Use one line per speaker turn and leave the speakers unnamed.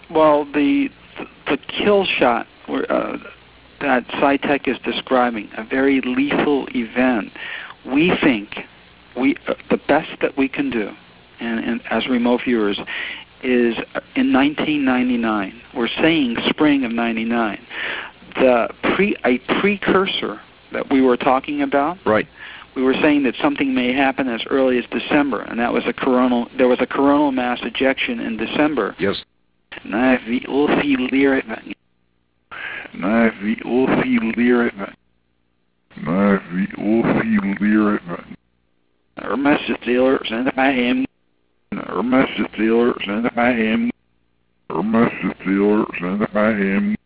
Well, the kill shot that SciTech is describing, a very lethal event, we think the best that we can do, and as remote viewers, is in 1999. We're saying spring of '99. A precursor that we were talking about.
Right.
We were saying that something may happen as early as December, and that was there was a coronal mass ejection in December.
Yes.
När vi oscillerar. När vi oscillerar. När vi oscillerar. Mr. Steelers and I am. Mr. Steelers and I am. Mr. Steelers and I am.